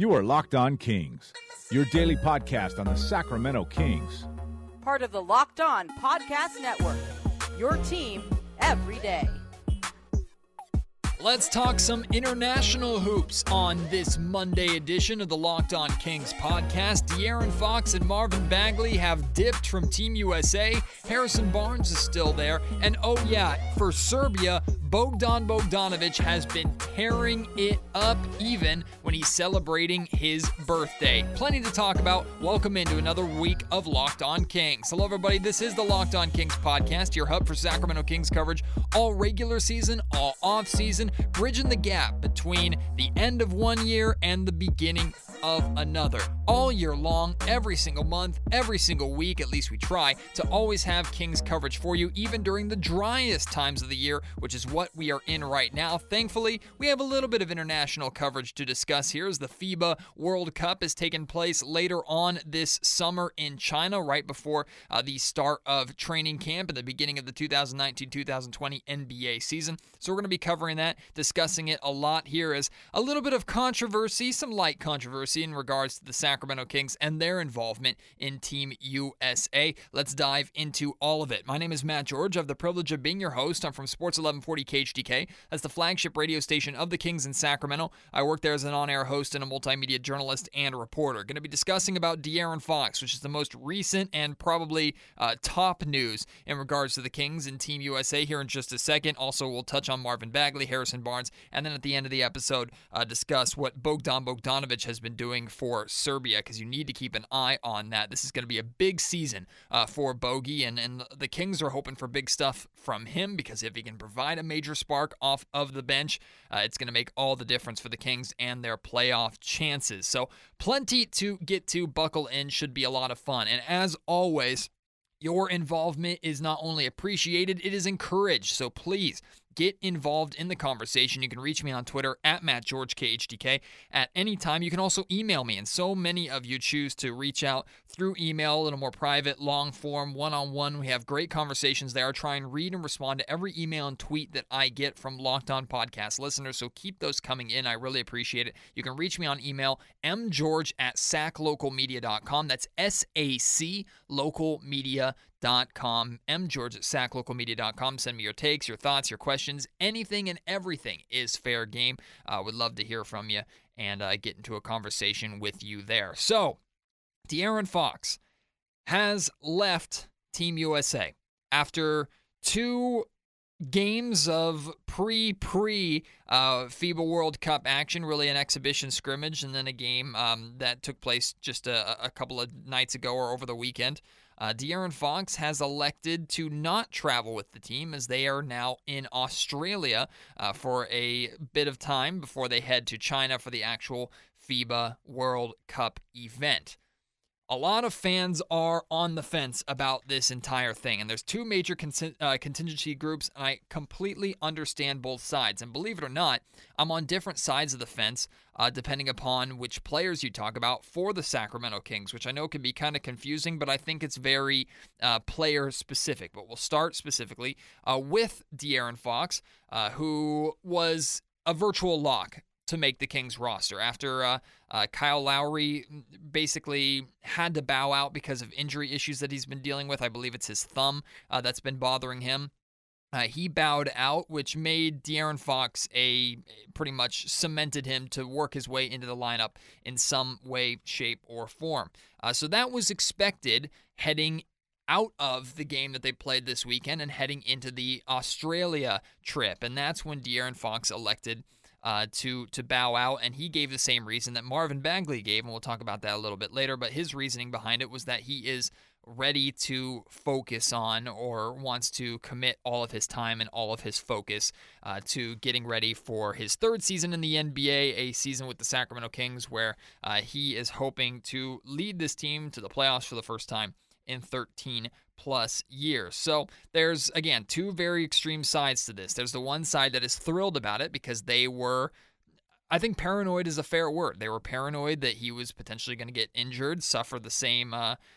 You are Locked On Kings, your daily podcast on the Sacramento Kings. Part of the Locked On Podcast Network, your team every day. Let's talk some international hoops on this Monday edition of the Locked On Kings podcast. De'Aaron Fox and Marvin Bagley have dipped from Team USA. Harrison Barnes is still there. And oh yeah, for Serbia, Bogdan Bogdanovic has been tearing it up even when he's celebrating his birthday. Plenty to talk about. Welcome into another week of Locked On Kings. Hello everybody, this is the Locked On Kings podcast, your hub for Sacramento Kings coverage all regular season, all off season, bridging the gap between the end of one year and the beginning of another. All year long, every single month, every single week, at least we try to always have Kings coverage for you, even during the driest times of the year, which is what we are in right now. Thankfully, we have a little bit of international coverage to discuss here as the FIBA World Cup is taking place later on this summer in China, right before the start of training camp at the beginning of the 2019-2020 NBA season. So we're going to be covering that, discussing it a lot here as a little bit of controversy, some light controversy in regards to the Sacramento Kings and their involvement in Team USA. Let's dive into all of it. My name is Matt George. I have the privilege of being your host. I'm from Sports 1140 KHDK. That's the flagship radio station of the Kings in Sacramento. I work there as an on-air host and a multimedia journalist and reporter. Going to be discussing about De'Aaron Fox, which is the most recent and probably top news in regards to the Kings and Team USA here in just a second. Also, we'll touch on Marvin Bagley, Harrison Barnes, and then at the end of the episode, discuss what Bogdan Bogdanovic has been doing for Serbia, because you need to keep an eye on that. This is going to be a big season for Bogey, and the Kings are hoping for big stuff from him, because if he can provide a major spark off of the bench, it's going to make all the difference for the Kings and their playoff chances. So plenty to get to. Buckle in. Should be a lot of fun. And as always, your involvement is not only appreciated, it is encouraged. So please get involved in the conversation. You can reach me on Twitter at MattGeorgeKHDK at any time. You can also email me, and so many of you choose to reach out through email, a little more private, long form, one-on-one. We have great conversations there. I try and read and respond to every email and tweet that I get from Locked On Podcast listeners, so keep those coming in. I really appreciate it. You can reach me on email, mgeorge@saclocalmedia.com. That's SAC localmedia.com. mgeorge@saclocalmedia.com. Send me your takes, your thoughts, your questions. Anything and everything is fair game. Would love to hear from you and get into a conversation with you there. So, De'Aaron Fox has left Team USA after 2 games of FIBA World Cup action, really an exhibition scrimmage, and then a game that took place just a couple of nights ago or over the weekend. De'Aaron Fox has elected to not travel with the team as they are now in Australia for a bit of time before they head to China for the actual FIBA World Cup event. A lot of fans are on the fence about this entire thing, and there's 2 major contingency groups, and I completely understand both sides. And believe it or not, I'm on different sides of the fence, depending upon which players you talk about for the Sacramento Kings, which I know can be kind of confusing, but I think it's very player-specific. But we'll start specifically with De'Aaron Fox, who was a virtual lock to make the Kings roster after Kyle Lowry basically had to bow out because of injury issues that he's been dealing with. I believe it's his thumb that's been bothering him. He bowed out, which made De'Aaron Fox pretty much cemented him to work his way into the lineup in some way, shape, or form. So that was expected heading out of the game that they played this weekend and heading into the Australia trip. And that's when De'Aaron Fox elected to bow out, and he gave the same reason that Marvin Bagley gave, and we'll talk about that a little bit later, but his reasoning behind it was that he is ready to focus on, or wants to commit all of his time and all of his focus to getting ready for his 3rd season in the NBA, a season with the Sacramento Kings where he is hoping to lead this team to the playoffs for the first time in 13 plus years. So there's, again, 2 very extreme sides to this. There's the one side that is thrilled about it because they were, I think paranoid is a fair word. They were paranoid that he was potentially going to get injured, suffer the same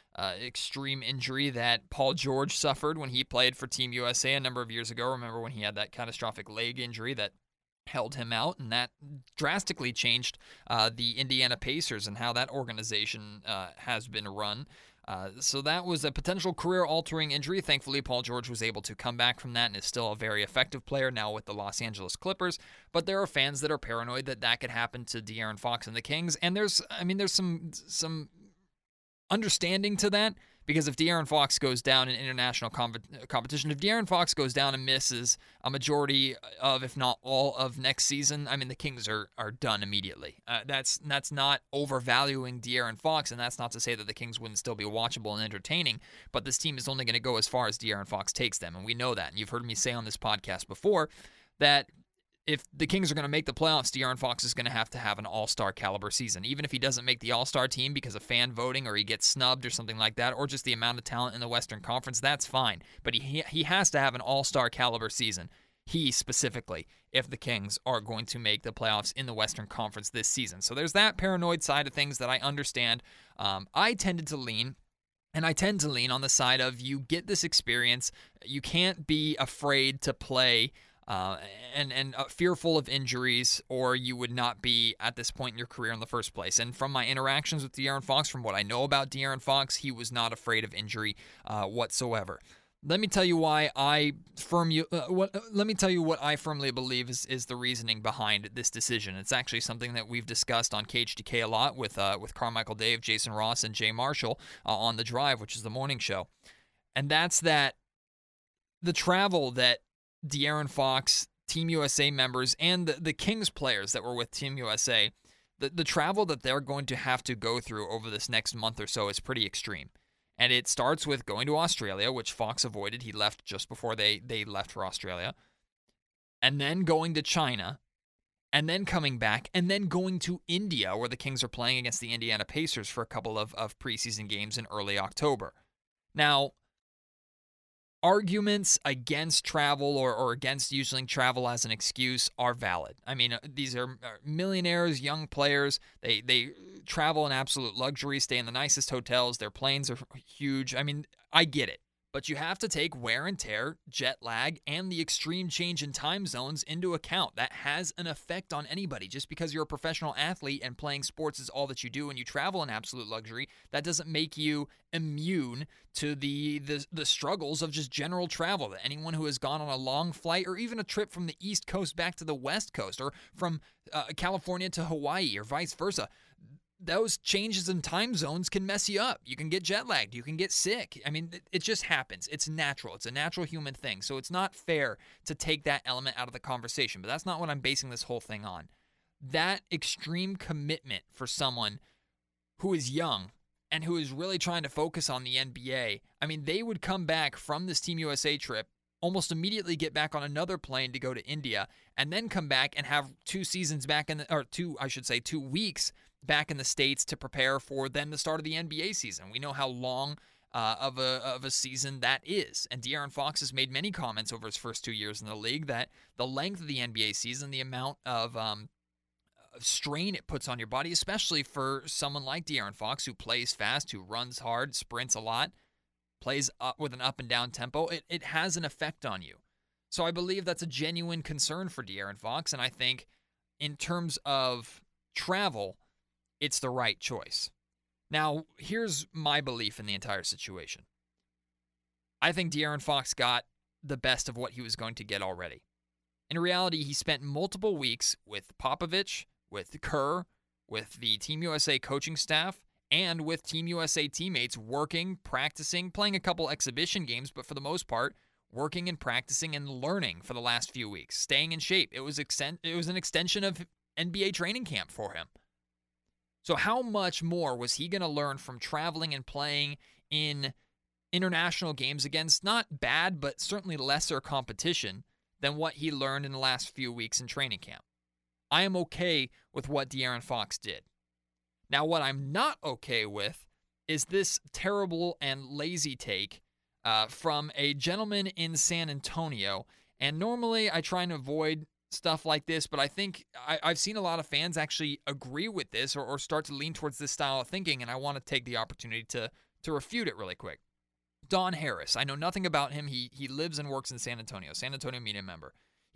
extreme injury that Paul George suffered when he played for Team USA a number of years ago. Remember when he had that catastrophic leg injury that held him out, and that drastically changed the Indiana Pacers and how that organization has been run. So that was a potential career-altering injury. Thankfully, Paul George was able to come back from that and is still a very effective player now with the Los Angeles Clippers. But there are fans that are paranoid that could happen to De'Aaron Fox and the Kings, and there's some understanding to that. Because if De'Aaron Fox goes down in international competition, if De'Aaron Fox goes down and misses a majority of, if not all, of next season, I mean, the Kings are done immediately. That's not overvaluing De'Aaron Fox, and that's not to say that the Kings wouldn't still be watchable and entertaining, but this team is only going to go as far as De'Aaron Fox takes them, and we know that. And you've heard me say on this podcast before that if the Kings are going to make the playoffs, De'Aaron Fox is going to have an all-star caliber season. Even if he doesn't make the all-star team because of fan voting or he gets snubbed or something like that, or just the amount of talent in the Western Conference, that's fine. But he has to have an all-star caliber season. He specifically, if the Kings are going to make the playoffs in the Western Conference this season. So there's that paranoid side of things that I understand. I tend to lean on the side of you get this experience. You can't be afraid to play and fearful of injuries, or you would not be at this point in your career in the first place. And from my interactions with De'Aaron Fox, from what I know about De'Aaron Fox, he was not afraid of injury whatsoever. Let me tell you why let me tell you what I firmly believe is the reasoning behind this decision. It's actually something that we've discussed on KHTK a lot with Carmichael Dave, Jason Ross, and Jay Marshall on The Drive, which is the morning show. And that's that the travel that De'Aaron Fox, Team USA members, and the Kings players that were with Team USA, the travel that they're going to have to go through over this next month or so is pretty extreme. And it starts with going to Australia, which Fox avoided. He left just before they left for Australia. And then going to China, and then coming back, and then going to India, where the Kings are playing against the Indiana Pacers for a couple of preseason games in early October. Now, arguments against travel or against using travel as an excuse are valid. I mean, these are millionaires, young players. They travel in absolute luxury, stay in the nicest hotels. Their planes are huge. I mean, I get it. But you have to take wear and tear, jet lag, and the extreme change in time zones into account. That has an effect on anybody. Just because you're a professional athlete and playing sports is all that you do and you travel in absolute luxury, that doesn't make you immune to the struggles of just general travel. That anyone who has gone on a long flight or even a trip from the East Coast back to the West Coast or from California to Hawaii or vice versa, those changes in time zones can mess you up. You can get jet lagged. You can get sick. I mean, it just happens. It's natural. It's a natural human thing. So it's not fair to take that element out of the conversation. But that's not what I'm basing this whole thing on. That extreme commitment for someone who is young and who is really trying to focus on the NBA. I mean, they would come back from this Team USA trip, almost immediately get back on another plane to go to India, and then come back and have 2 weeks back in the States to prepare for then the start of the NBA season. We know how long of a season that is. And De'Aaron Fox has made many comments over his first 2 years in the league that the length of the NBA season, the amount of strain it puts on your body, especially for someone like De'Aaron Fox who plays fast, who runs hard, sprints a lot, plays up with an up and down tempo, it has an effect on you. So I believe that's a genuine concern for De'Aaron Fox, and I think in terms of travel, it's the right choice. Now, here's my belief in the entire situation. I think De'Aaron Fox got the best of what he was going to get already. In reality, he spent multiple weeks with Popovich, with Kerr, with the Team USA coaching staff, and with Team USA teammates working, practicing, playing a couple exhibition games, but for the most part, working and practicing and learning for the last few weeks, staying in shape. It was an extension of NBA training camp for him. So how much more was he going to learn from traveling and playing in international games against not bad, but certainly lesser competition than what he learned in the last few weeks in training camp? I am okay with what De'Aaron Fox did. Now, what I'm not okay with is this terrible and lazy take from a gentleman in San Antonio. And normally I try and avoid stuff like this, but I think I've seen a lot of fans actually agree with this or start to lean towards this style of thinking, and I want to take the opportunity to refute it really quick. Don Harris, I know nothing about him. He lives and works in San Antonio media member.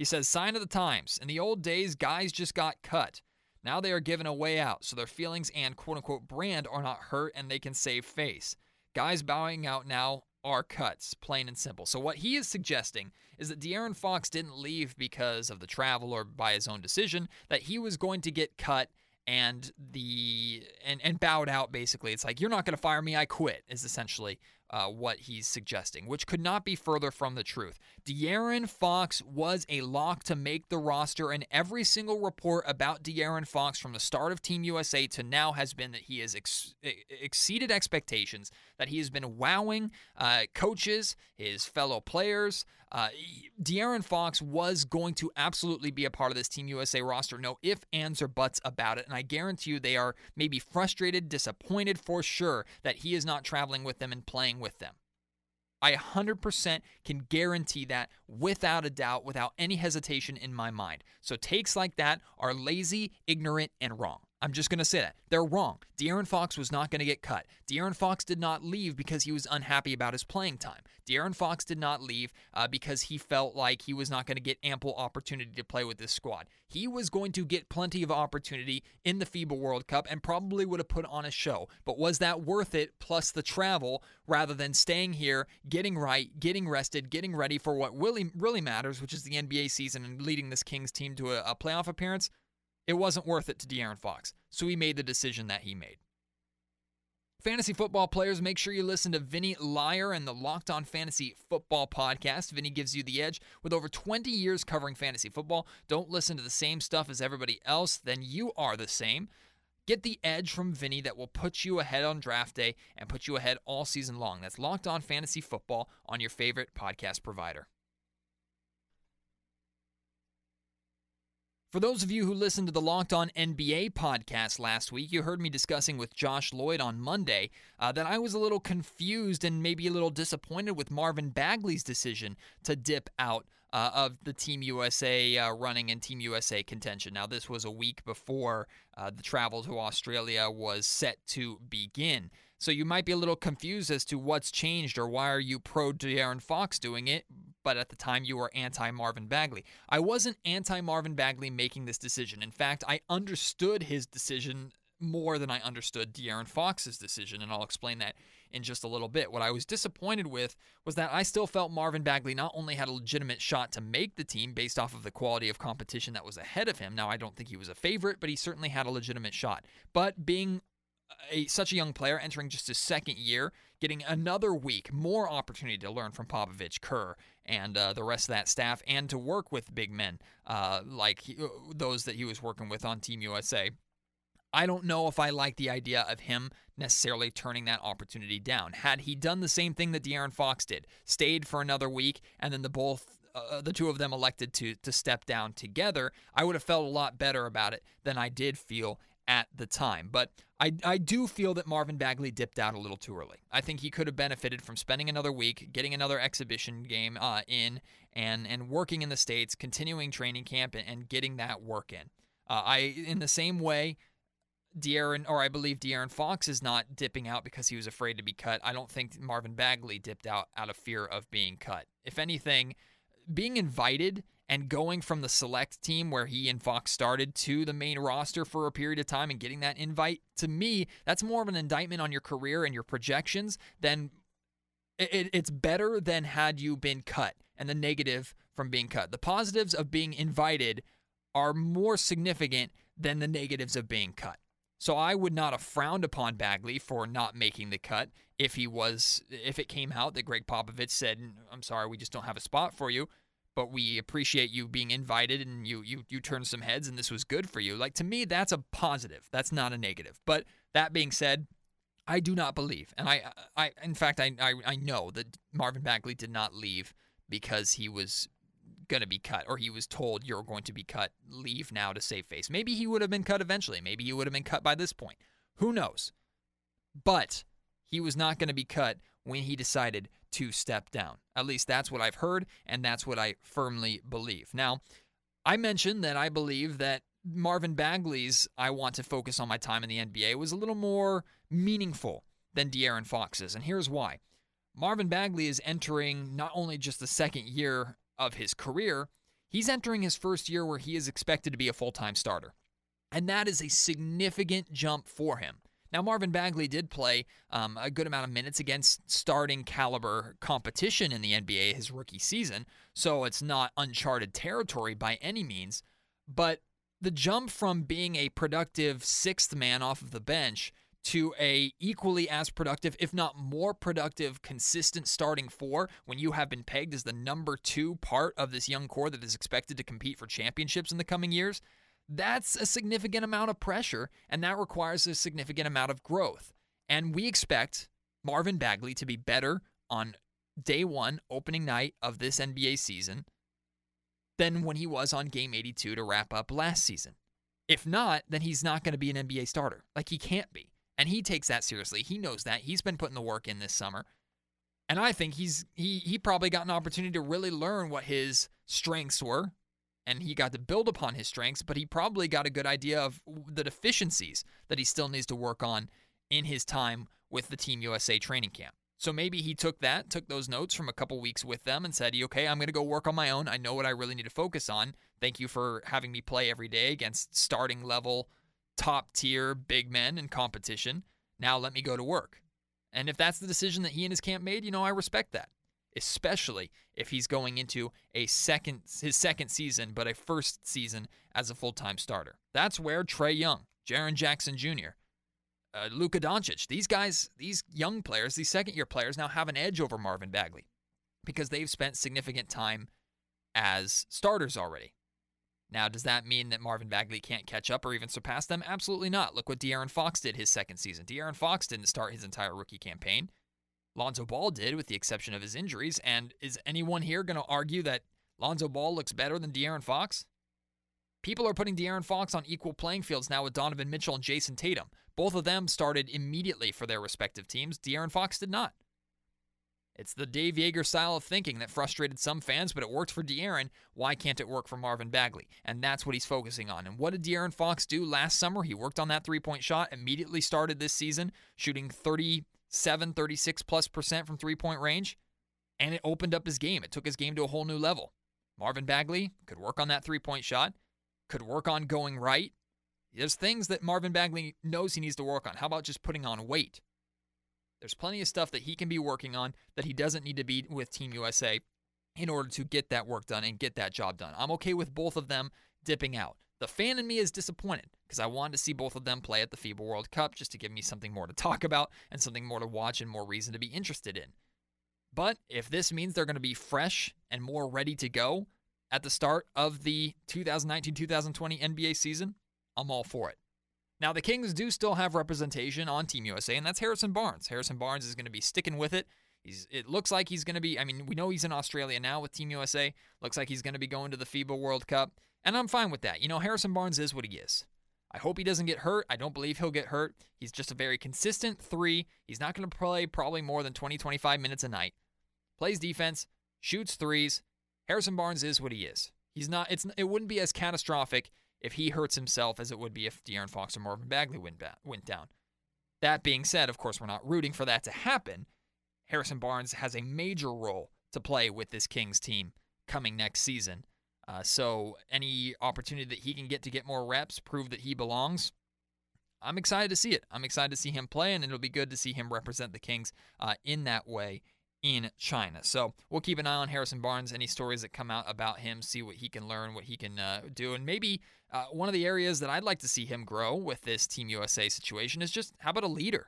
He says, sign of the times. In the old days, guys just got cut. Now they are given a way out, so their feelings and quote-unquote brand are not hurt and they can save face. Guys bowing out now are cuts, plain and simple. So what he is suggesting is that De'Aaron Fox didn't leave because of the travel or by his own decision, that he was going to get cut and bowed out, basically. It's like, you're not going to fire me, I quit, is essentially what he's suggesting, which could not be further from the truth. De'Aaron Fox was a lock to make the roster, and every single report about De'Aaron Fox from the start of Team USA to now has been that he has exceeded expectations, that he has been wowing coaches, his fellow players. De'Aaron Fox was going to absolutely be a part of this Team USA roster. No ifs, ands, or buts about it. And I guarantee you they are maybe frustrated, disappointed for sure that he is not traveling with them and playing with them. I 100% can guarantee that without a doubt, without any hesitation in my mind. So takes like that are lazy, ignorant, and wrong. I'm just going to say that. They're wrong. De'Aaron Fox was not going to get cut. De'Aaron Fox did not leave because he was unhappy about his playing time. De'Aaron Fox did not leave because he felt like he was not going to get ample opportunity to play with this squad. He was going to get plenty of opportunity in the FIBA World Cup and probably would have put on a show. But was that worth it, plus the travel, rather than staying here, getting right, getting rested, getting ready for what really matters, which is the NBA season and leading this Kings team to a playoff appearance? It wasn't worth it to De'Aaron Fox, so he made the decision that he made. Fantasy football players, make sure you listen to Vinny Liar and the Locked On Fantasy Football podcast. Vinny gives you the edge. With over 20 years covering fantasy football, don't listen to the same stuff as everybody else, then you are the same. Get the edge from Vinny that will put you ahead on draft day and put you ahead all season long. That's Locked On Fantasy Football on your favorite podcast provider. For those of you who listened to the Locked On NBA podcast last week, you heard me discussing with Josh Lloyd on Monday that I was a little confused and maybe a little disappointed with Marvin Bagley's decision to dip out of the Team USA running and Team USA contention. Now, this was a week before the travel to Australia was set to begin. So you might be a little confused as to what's changed or why are you pro De'Aaron Fox doing it, but at the time you were anti-Marvin Bagley. I wasn't anti-Marvin Bagley making this decision. In fact, I understood his decision more than I understood De'Aaron Fox's decision, and I'll explain that in just a little bit. What I was disappointed with was that I still felt Marvin Bagley not only had a legitimate shot to make the team based off of the quality of competition that was ahead of him. Now, I don't think he was a favorite, but he certainly had a legitimate shot. But being such a young player, entering just his second year, getting another week, more opportunity to learn from Popovich, Kerr, and the rest of that staff, and to work with big men like those that he was working with on Team USA. I don't know if I like the idea of him necessarily turning that opportunity down. Had he done the same thing that De'Aaron Fox did, stayed for another week, and then the two of them elected to step down together, I would have felt a lot better about it than I did feel at the time. But I do feel that Marvin Bagley dipped out a little too early. I think he could have benefited from spending another week, getting another exhibition game in, and working in the States, continuing training camp, and getting that work in. In the same way, I believe De'Aaron Fox is not dipping out because he was afraid to be cut. I don't think Marvin Bagley dipped out of fear of being cut. If anything, being invited and going from the select team where he and Fox started to the main roster for a period of time and getting that invite, to me, that's more of an indictment on your career and your projections than it's better than had you been cut and the negative from being cut. The positives of being invited are more significant than the negatives of being cut. So I would not have frowned upon Bagley for not making the cut if it came out that Greg Popovich said, I'm sorry, we just don't have a spot for you, but we appreciate you being invited and you turned some heads and this was good for you. Like, to me, that's a positive. That's not a negative. But that being said, I do not believe, and I know that Marvin Bagley did not leave because he was going to be cut, or he was told you're going to be cut, leave now to save face. Maybe he would have been cut eventually. Maybe he would have been cut by this point. Who knows? But he was not going to be cut when he decided to step down. At least that's what I've heard, and that's what I firmly believe. Now, I mentioned that I believe that Marvin Bagley's I want to focus on my time in the NBA was a little more meaningful than De'Aaron Fox's, and here's why. Marvin Bagley is entering not only just the second year of his career, He's entering his first year where he is expected to be a full-time starter. And that is a significant jump for him. Now, Marvin Bagley did play a good amount of minutes against starting caliber competition in the NBA his rookie season, so it's not uncharted territory by any means. But the jump from being a productive sixth man off of the bench to a equally as productive, if not more productive, consistent starting four when you have been pegged as the number 2 part of this young core that is expected to compete for championships in the coming years, that's a significant amount of pressure, and that requires a significant amount of growth. And we expect Marvin Bagley to be better on day 1, opening night of this NBA season, than when he was on game 82 to wrap up last season. If not, then he's not going to be an NBA starter. Like, he can't be. And he takes that seriously. He knows that. He's been putting the work in this summer. And I think he probably got an opportunity to really learn what his strengths were, and he got to build upon his strengths, but he probably got a good idea of the deficiencies that he still needs to work on in his time with the Team USA training camp. So maybe he took those notes from a couple weeks with them and said, okay, I'm going to go work on my own. I know what I really need to focus on. Thank you for having me play every day against starting level, top tier big men in competition. Now let me go to work. And if that's the decision that he and his camp made, I respect that. Especially if he's going into his second season, but a first season as a full-time starter. That's where Trae Young, Jaren Jackson Jr., Luka Doncic, these guys, these young players, these second-year players now have an edge over Marvin Bagley because they've spent significant time as starters already. Now, does that mean that Marvin Bagley can't catch up or even surpass them? Absolutely not. Look what De'Aaron Fox did his second season. De'Aaron Fox didn't start his entire rookie campaign. Lonzo Ball did, with the exception of his injuries. And is anyone here going to argue that Lonzo Ball looks better than De'Aaron Fox? People are putting De'Aaron Fox on equal playing fields now with Donovan Mitchell and Jason Tatum. Both of them started immediately for their respective teams. De'Aaron Fox did not. It's the Dave Yeager style of thinking that frustrated some fans, but it worked for De'Aaron. Why can't it work for Marvin Bagley? And that's what he's focusing on. And what did De'Aaron Fox do last summer? He worked on that three-point shot, immediately started this season, shooting 36+% from three-point range, and it opened up his game. It took his game to a whole new level. Marvin Bagley could work on that three-point shot, could work on going right. There's things that Marvin Bagley knows he needs to work on. How about just putting on weight? There's plenty of stuff that he can be working on that he doesn't need to be with Team USA in order to get that work done and get that job done. I'm okay with both of them dipping out. The fan in me is disappointed because I wanted to see both of them play at the FIBA World Cup just to give me something more to talk about and something more to watch and more reason to be interested in. But if this means they're going to be fresh and more ready to go at the start of the 2019-2020 NBA season, I'm all for it. Now, the Kings do still have representation on Team USA, and that's Harrison Barnes. Harrison Barnes is going to be sticking with it. It looks like he's going to be, we know he's in Australia now with Team USA. Looks like he's going to be going to the FIBA World Cup, and I'm fine with that. Harrison Barnes is what he is. I hope he doesn't get hurt. I don't believe he'll get hurt. He's just a very consistent 3. He's not going to play probably more than 20, 25 minutes a night. Plays defense, shoots 3s. Harrison Barnes is what he is. He's not. It wouldn't be as catastrophic if he hurts himself as it would be if De'Aaron Fox or Marvin Bagley went down. That being said, of course, we're not rooting for that to happen. Harrison Barnes has a major role to play with this Kings team coming next season. So any opportunity that he can get more reps, prove that he belongs, I'm excited to see it. I'm excited to see him play, and it'll be good to see him represent the Kings in that way in China. So we'll keep an eye on Harrison Barnes, any stories that come out about him, see what he can learn, what he can do. And maybe one of the areas that I'd like to see him grow with this Team USA situation is just, how about a leader?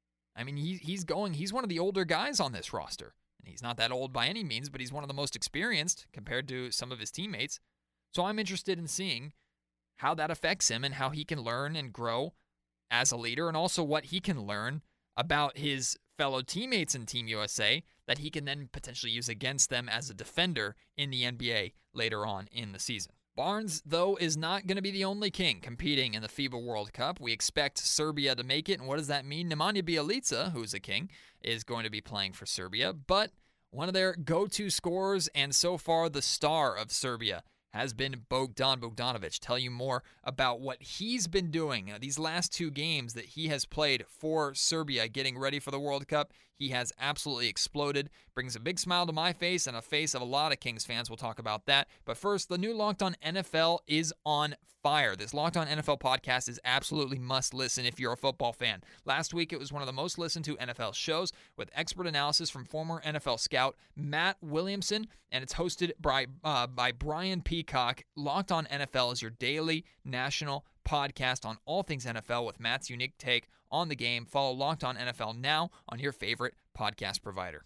He's one of the older guys on this roster. And he's not that old by any means, but he's one of the most experienced compared to some of his teammates. So I'm interested in seeing how that affects him and how he can learn and grow as a leader, and also what he can learn about his fellow teammates in Team USA that he can then potentially use against them as a defender in the NBA later on in the season. Barnes, though, is not going to be the only King competing in the FIBA World Cup. We expect Serbia to make it, and what does that mean? Nemanja Bjelica, who's a King, is going to be playing for Serbia, but one of their go-to scorers and so far the star of Serbia has been Bogdan Bogdanovic. Tell you more about what he's been doing these last 2 games that he has played for Serbia getting ready for the World Cup. He has absolutely exploded, brings a big smile to my face and a face of a lot of Kings fans. We'll talk about that. But first, the new Locked On NFL is on fire. This Locked On NFL podcast is absolutely must listen if you're a football fan. Last week, it was one of the most listened to NFL shows with expert analysis from former NFL scout Matt Williamson, and it's hosted by Brian Peacock. Locked On NFL is your daily national podcast on all things NFL with Matt's unique take on the game. Follow Locked On NFL now on your favorite podcast provider.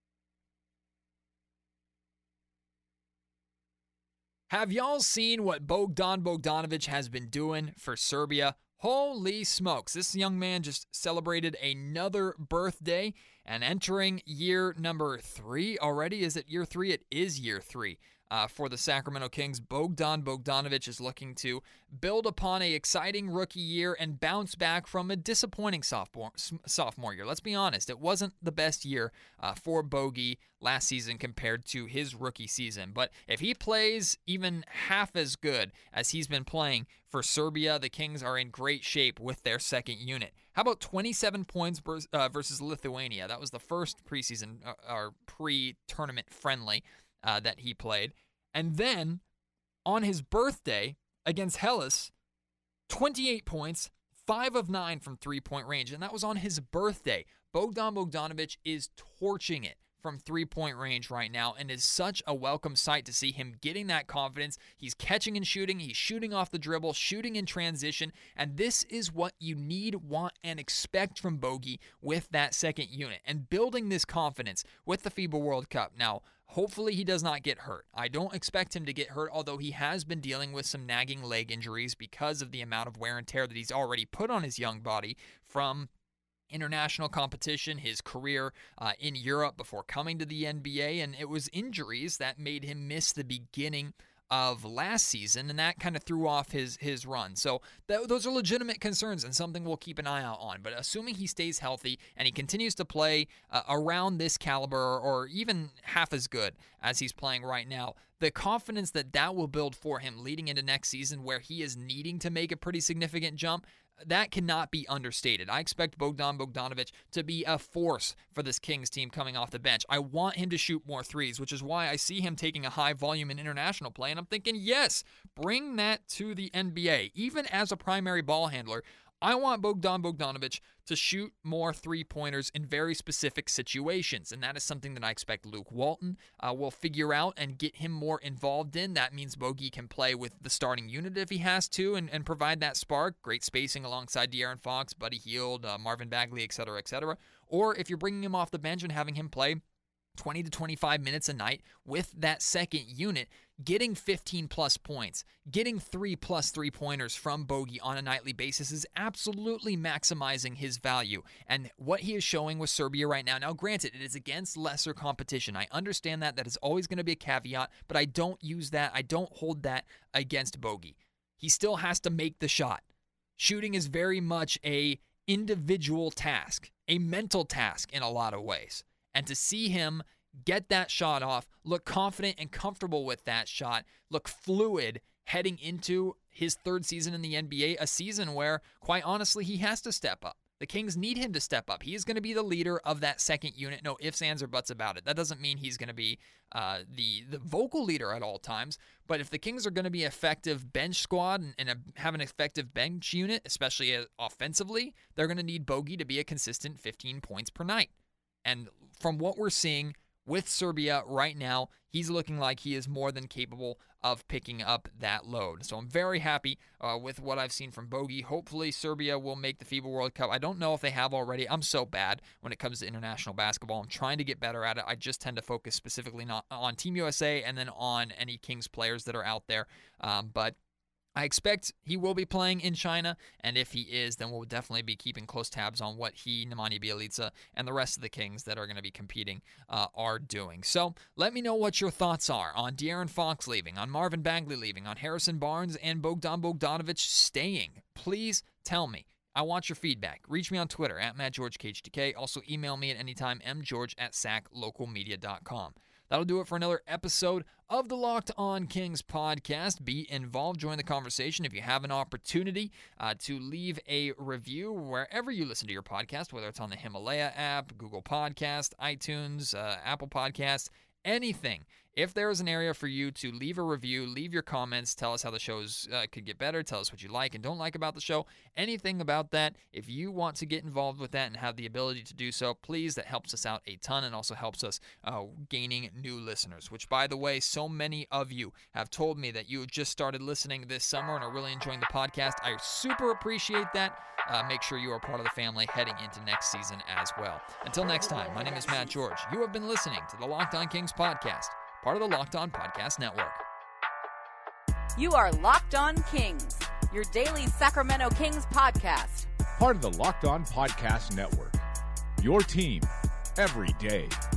Have y'all seen what Bogdan Bogdanovic has been doing for Serbia? Holy smokes, this young man just celebrated another birthday and entering year number 3 already. Is it year 3? It is year 3. For the Sacramento Kings, Bogdan Bogdanovic is looking to build upon an exciting rookie year and bounce back from a disappointing sophomore year. Let's be honest, it wasn't the best year for Bogey last season compared to his rookie season. But if he plays even half as good as he's been playing for Serbia, the Kings are in great shape with their second unit. How about 27 points versus Lithuania? That was the first preseason or pre-tournament friendly that he played. And then on his birthday against Hellas, 28 points, 5 of 9 from three-point range. And that was on his birthday. Bogdan Bogdanovic is torching it from three-point range right now, and is such a welcome sight to see him getting that confidence. He's catching and shooting. He's shooting off the dribble, shooting in transition, and this is what you need, want, and expect from Bogey with that second unit, and building this confidence with the FIBA World Cup. Now, hopefully he does not get hurt. I don't expect him to get hurt, although he has been dealing with some nagging leg injuries because of the amount of wear and tear that he's already put on his young body from international competition, his career in Europe before coming to the NBA, and it was injuries that made him miss the beginning of last season, and that kind of threw off his run. So those are legitimate concerns and something we'll keep an eye out on. But assuming he stays healthy and he continues to play around this caliber or even half as good as he's playing right now, the confidence that will build for him leading into next season where he is needing to make a pretty significant jump, that cannot be understated. I expect Bogdan Bogdanovic to be a force for this Kings team coming off the bench. I want him to shoot more threes, which is why I see him taking a high volume in international play, and I'm thinking, yes, bring that to the NBA. Even as a primary ball handler, I want Bogdan Bogdanovic to shoot more three-pointers in very specific situations, and that is something that I expect Luke Walton will figure out and get him more involved in. That means Bogey can play with the starting unit if he has to and provide that spark. Great spacing alongside De'Aaron Fox, Buddy Hield, Marvin Bagley, etc., etc. Or if you're bringing him off the bench and having him play 20 to 25 minutes a night with that second unit, getting 15-plus points, getting 3-plus three-pointers from Bogey on a nightly basis is absolutely maximizing his value. And what he is showing with Serbia right now, granted, it is against lesser competition. I understand that. That is always going to be a caveat, but I don't use that. I don't hold that against Bogey. He still has to make the shot. Shooting is very much a individual task, a mental task in a lot of ways. And to see him get that shot off, look confident and comfortable with that shot, look fluid heading into his third season in the NBA, a season where, quite honestly, he has to step up. The Kings need him to step up. He is going to be the leader of that second unit. No ifs, ands, or buts about it. That doesn't mean he's going to be the vocal leader at all times. But if the Kings are going to be an effective bench squad and have an effective bench unit, especially offensively, they're going to need Bogey to be a consistent 15 points per night. And from what we're seeing with Serbia right now, he's looking like he is more than capable of picking up that load. So I'm very happy with what I've seen from Bogey. Hopefully Serbia will make the FIBA World Cup. I don't know if they have already. I'm so bad when it comes to international basketball. I'm trying to get better at it. I just tend to focus specifically not on Team USA and then on any Kings players that are out there. But I expect he will be playing in China, and if he is, then we'll definitely be keeping close tabs on what he, Nemanja Bjelica, and the rest of the Kings that are going to be competing are doing. So let me know what your thoughts are on De'Aaron Fox leaving, on Marvin Bagley leaving, on Harrison Barnes and Bogdan Bogdanovic staying. Please tell me. I want your feedback. Reach me on Twitter at MattGeorgeKHTK. Also email me at anytime, mgeorge@saclocalmedia.com. That'll do it for another episode of the Locked On Kings podcast. Be involved, join the conversation. If you have an opportunity to leave a review wherever you listen to your podcast, whether it's on the Himalaya app, Google Podcast, iTunes, Apple Podcasts, anything. If there is an area for you to leave a review, leave your comments, tell us how the shows could get better, tell us what you like and don't like about the show, anything about that. If you want to get involved with that and have the ability to do so, please, that helps us out a ton and also helps us gaining new listeners, which, by the way, so many of you have told me that you just started listening this summer and are really enjoying the podcast. I super appreciate that. Make sure you are part of the family heading into next season as well. Until next time, my name is Matt George. You have been listening to the Locked On Kings podcast, part of the Locked On Podcast Network. You are Locked On Kings, your daily Sacramento Kings podcast. Part of the Locked On Podcast Network. Your team every day.